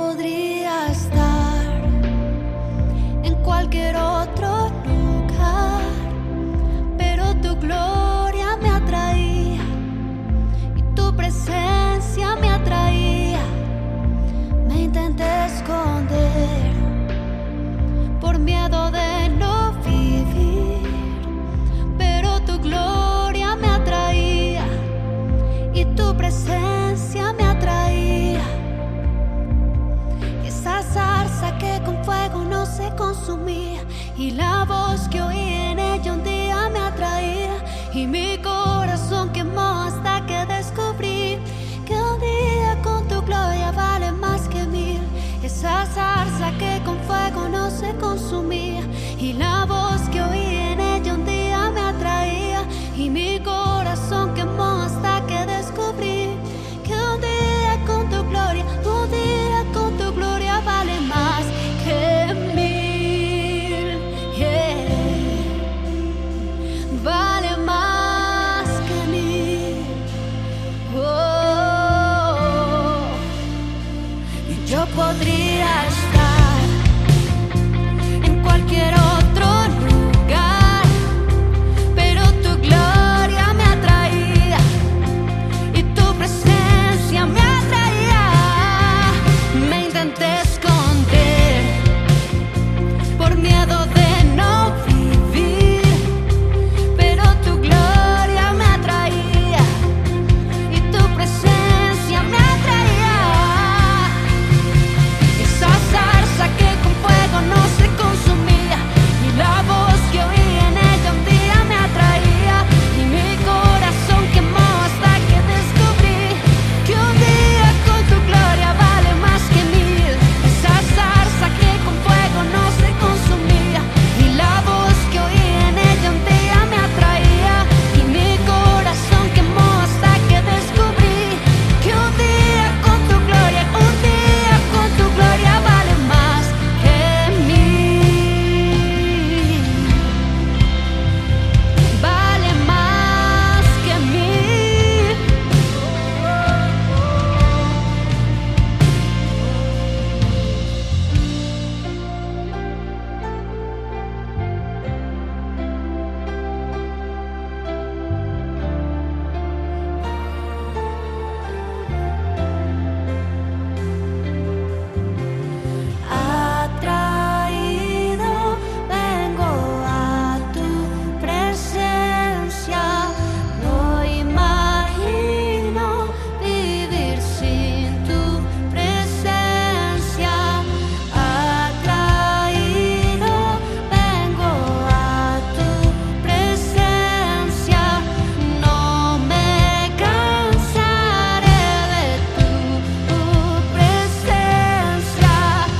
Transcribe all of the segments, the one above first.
podría estar en cualquier otro lugar, pero tu gloria me atraía y tu presencia me atraía. Me intenté esconder por miedo de no vivir, pero tu gloria me atraía y tu presencia me atraía. Esa zarza que con fuego no se consumía, y la voz que oí en ella un día me atraía, y mi corazón quemó hasta que descubrí que un día con tu gloria vale más que mil. Esa zarza que con fuego no se consumía, y la voz que oí en ella un día me atraía, y mi corazón quemó hasta que descubrí que un día con tu gloria, un día con tu gloria vale más que mil, vale más que mil. Y yo podría estar en cualquier otro lugar, pero tu gloria me atraía y tu presencia me atraía. Me intenté esconder por miedo de no vivir, pero tu gloria me atraía y tu presencia me atraía. Esa zarza que con fuego no se consumía, y la voz que oí en ella un día me atraía, y mi corazón quemó hasta que descubrí que un día con tu gloria vale más que mil. Esa zarza que con fuego no se consumía, y la voz que oí en ella un día me atraía, y mi corazón quemó hasta que descubrí que un día con tu gloria, un día con tu gloria vale más que mil, vale más que mil. Atraído vengo a tu presencia, no imagino vivir sin tu presencia. Atraído vengo a tu presencia, no me cansaré de tu presencia.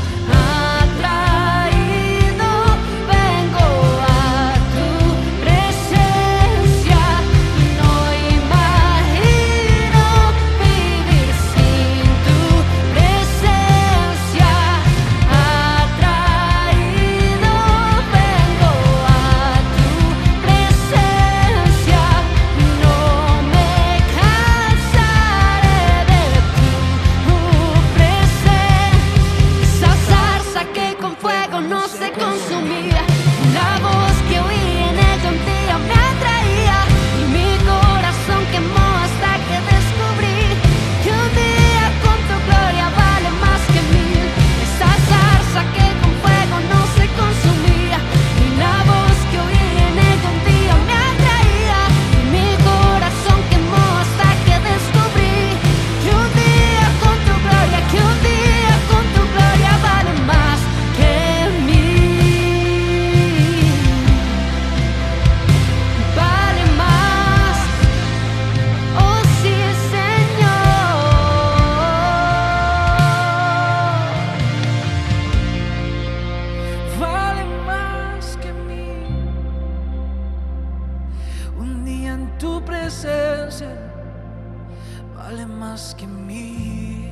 Atraído vengo a tu presencia, no imagino vivir sin tu presencia. Atraído vengo a tu presencia, no me cansaré de tu presencia. Esa zarza que con fuego no se consumía, la voz que oí en ella un día me atraía, y mi corazón quemó hasta que descubrí que un día con tu gloria vale más que mil. Esa zarza que con fuego no se consumía, y la voz que oí en ella un día me atraía, y mi corazón quemó hasta que descubrí que un día con tu gloria, que un día con tu gloria vale más que mil, vale más. Oh sí, Señor, vale más que mil. Un día en tu presencia vale más que mil.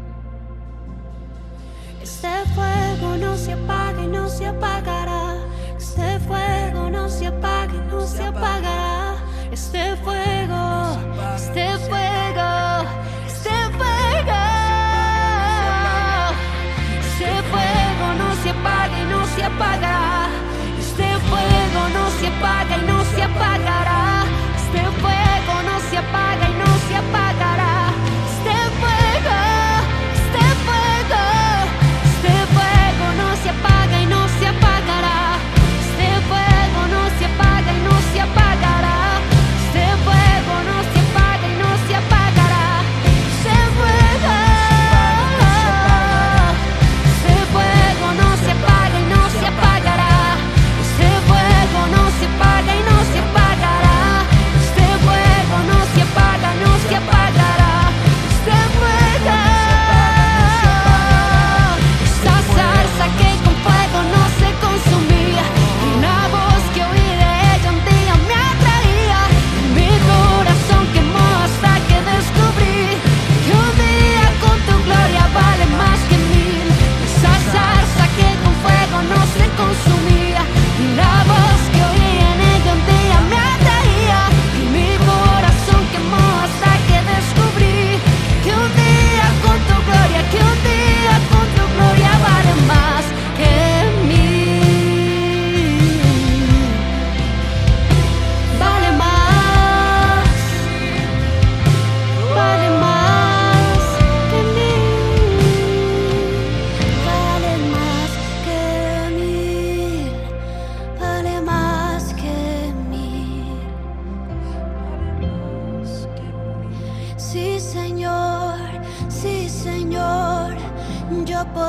Este fuego no se apaga y no se apagará. Este fuego no se apaga y no se apagará. Este fuego, este fuego, este fuego.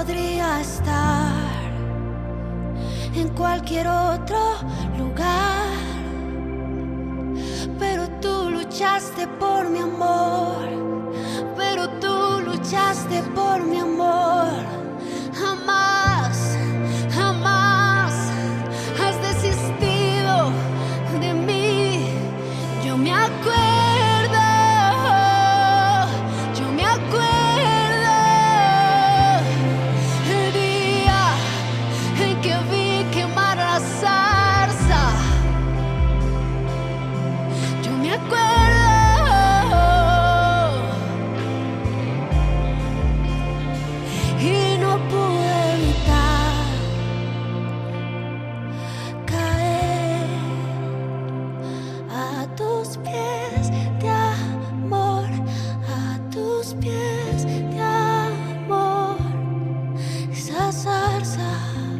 podría estar en cualquier otro lugar, pero tú luchaste por mi amor, pero tú luchaste por mi amor. Jamás, jamás has desistido de mí. Yo me acuerdo, yo me acuerdo el día en que vi quemar la zarza. Yo me acuerdo y no pude evitar caer a tus pies de amor, a tus pies de amor. Esa zarza,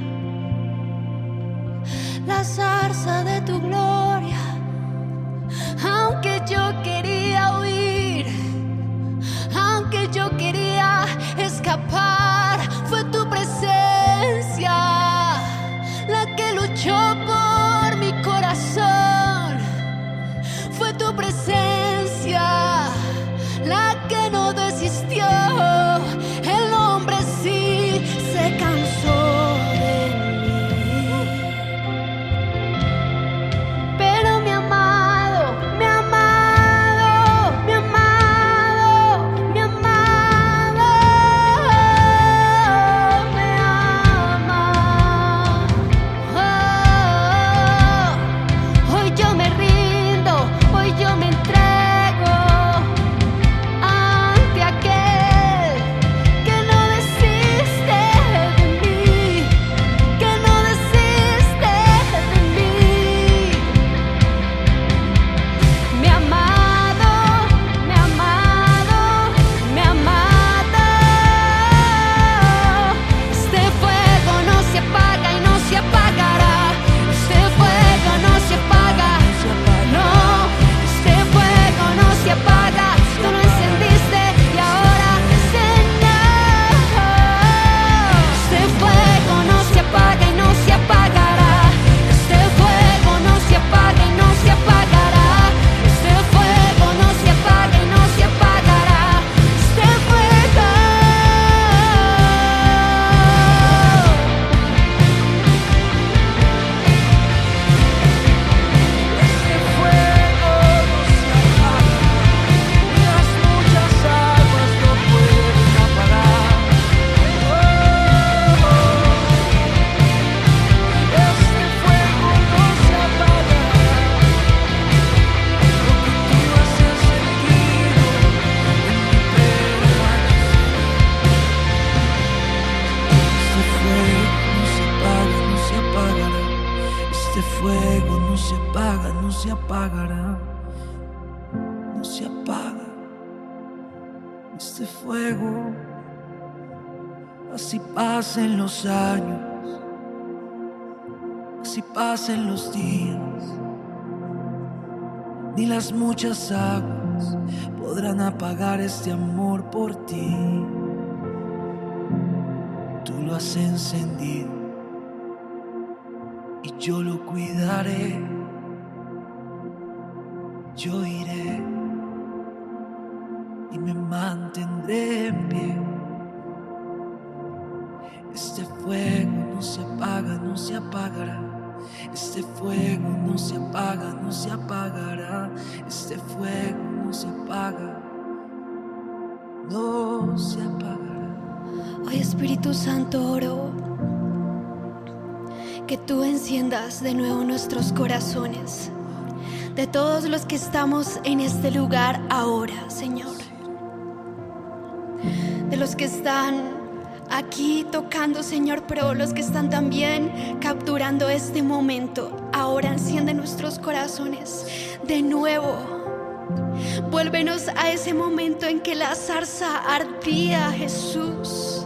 la zarza de tu gloria. Aunque yo quería huir, aunque yo quería escapar, fue tu presencia la que luchó por mi corazón. Fue tu presencia la que no desistió. El hombre sí se cansó de mí, pero mi amado, mi amado, mi amado, mi amado me ama. Hoy yo me rindo, hoy yo me entrego ante aquel que no desiste de mí, que no desiste de mí. Mi amado, mi amado, mi amado. Este fuego no se apaga y no se apagará. Este fuego no se apaga, no. Este fuego no se apaga. Tú lo encendiste y ahora Señor. Este fuego no se apaga y no se apagará. Este fuego no se apaga y no se apagará. Este fuego no se apaga y no se apagará. Este fuego. Este fuego no se apaga, y las muchas aguas no pueden apagar. Este fuego no se apaga, porque tú has encendido en mi permanecer. Este fuego no se apaga, no se apagará. Este fuego no se apaga, no se apagará, no se apaga. Este fuego, así pasen los años, así pasen los días, ni las muchas aguas podrán apagar este amor por ti. Tú lo has encendido y yo lo cuidaré. Yo iré y me mantendré en pie. Este fuego no se apaga, no se apagará. Este fuego no se apaga, no se apagará. Este fuego no se apaga, no se apagará. Hoy, Espíritu Santo, oro que tú enciendas de nuevo nuestros corazones, de todos los que estamos en este lugar ahora, Señor, de los que están aquí tocando, Señor, pero los que están también capturando este momento. Ahora enciende nuestros corazones de nuevo. Vuélvenos a ese momento en que la zarza ardía, Jesús.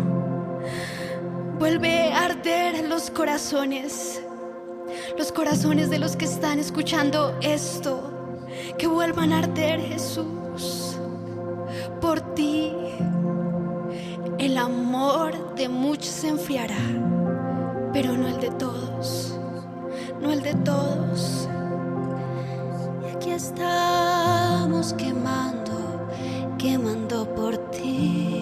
Vuelve a arder los corazones de los que están escuchando esto. Que vuelvan a arder, Jesús, por ti. El amor de muchos se enfriará, pero no el de todos, no el de todos. Y aquí estamos quemando, quemando por ti.